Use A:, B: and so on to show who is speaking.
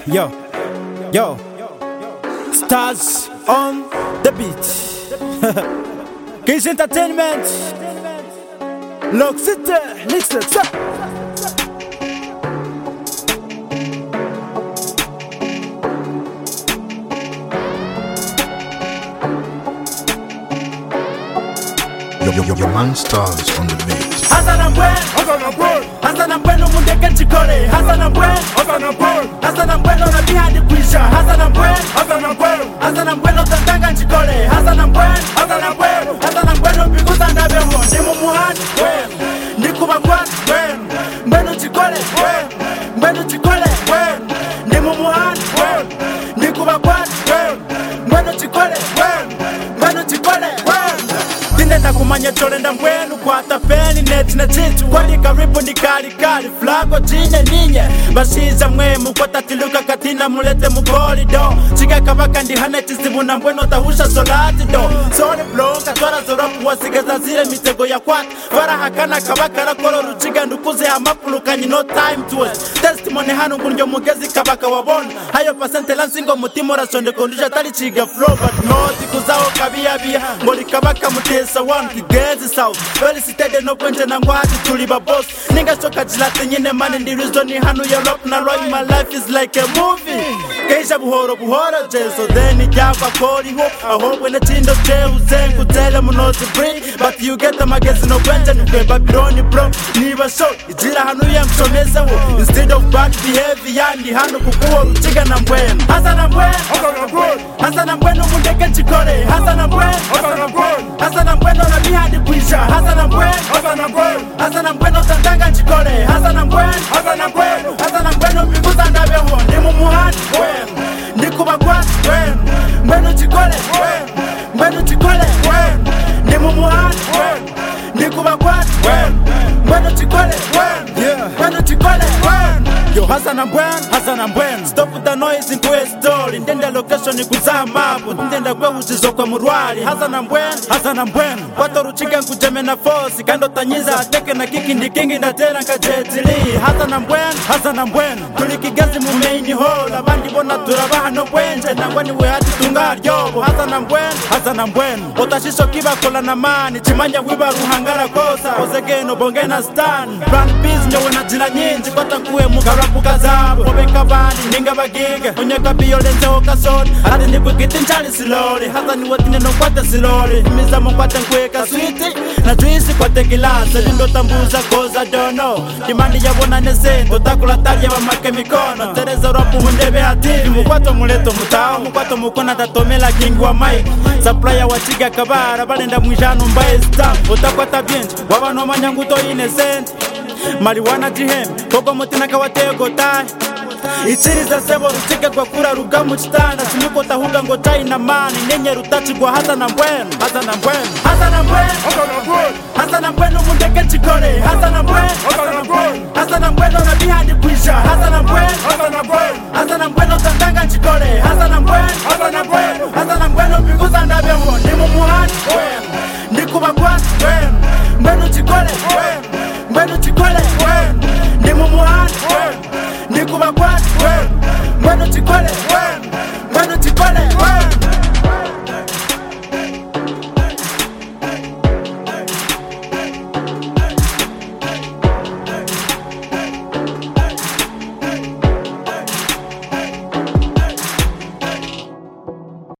A: Yo, yo, stars on the beat. Kiss Entertainment, Lock City, listen,
B: Your man stars on the beat.
A: Hassan and Bwen, Hassan and Bwen, Mundeke Chikole. Hassan and Bwen, Hassan and Bwen, on the behind the pressure. Hassan and Bwen, Hassan and Bwen, on the Tanga Chikole. Hassan and Bwen, because I never won. Nemo Muhan, Nikuba Kwan, Mbenu Chikole, Mbenu Chikole, Nemo Muhan, Nikuba Kwan, Mbenu Chikole, Mbenu Chikole. Ndenda kumanya tolenda mbwenu kwa tapeni neti na chitu kwani karibu ni kali flago jine ninye bashiza mwemu kwa tatiluka katina mulete mugoli do chiga kabaka ndi haneti zibuna mbwenu tahusha solati do sole blonga twara zoropu wasigeza zile mitego ya kwata fara hakana kabaka rakolo ruchiga ndukuze amapulu kanyi no time to waste testimony hanu ngunjo mugezi kabaka wabona hayo pasente lansingo mutimo rasonde kondusha tali chiga flow but not kuzao kabia ngoli kabaka mutesa one kigezi south well sitede no kwente na ngwati tuliba boss ninga choka jilate nyine mane ndi reason hanu ya rap na roy my life is like a movie keisha buhoro jeso then jaba koli ho ahowe na tindo jehu zengu tele munoti free but you get the magazine no kwente nukwe Babylon bro niba show ijira hanu ya mshomesa wo instead of bad behavior yandi hanu kukuwa ruchiga na mbwenu Hassan and Bwen Mundeke Chikole Hassan and Bwen on the behind the pressure. Hassan and Bwen on the Tanga Chikole. Hassan and Bwen because I never won. Nemo Muhan, Nikuba Kwan, Mbenu Chikole, Nemo Muhan, Nikuba Kwan, Mbenu Chikole, Yo, Hassan and Bwen, stop with the noise into a story. Ndenda location ni kuzamabu, ndenda kwe uchizo kwa murwali. Hassan and Bwen, watu ruchiga nkujeme na force. Kando tanyiza ateke na kiki ndi kingi na tera nkajetili. Hassan and Bwen, tulikigazi mumeini hall. Abandi bona turabaha no kwenje, nangwani we hati tungar yobo. Hassan and Bwen, otashisho kiba kola na mani. Chimanya wiba ruhangara kosa, ozegeno bongena stan. Brand peace nyowe na jina nyinji, kota kuwe mugarapu kazabo. Obeka bani, ninga bagiga, onyeka biyo lenze okasoni. Hati nipukiti nchali siloli, Hassan ni watine no kwate siloli. Miza mkwate nkweka switi, na juisi kwate kilasa. Lindo tambuza cause I don't know. Dimandi ya wana nesendo, takula tali ya wamake mikono. Tereza rapu mundebe hativi, mkwato muleto mutao. Mkwato mukona tatomela kingi wa Mike. Supplier wachiga kabara, balenda mwijano mbae stamp. Utakwata binti, wabano manyanguto inesenti. Marijuana jihem, koko mutina kawatego tai. Ichiriza sebo ruchike kwa kura rugamu chitana. Sinuko tahuga ngotai na mani. Nenye rutachi kwa Hassan and Bwen Mundeke Chikole. Hassan and Bwen on the behind the pressure. Hassan and Bwen on the Tanga Chikole. Hassan and Bwen because I never won. Nemo Muhan, Nikuba Kwan, Mbenu Chikole, Nemo Muhan, Nikuba Kwan,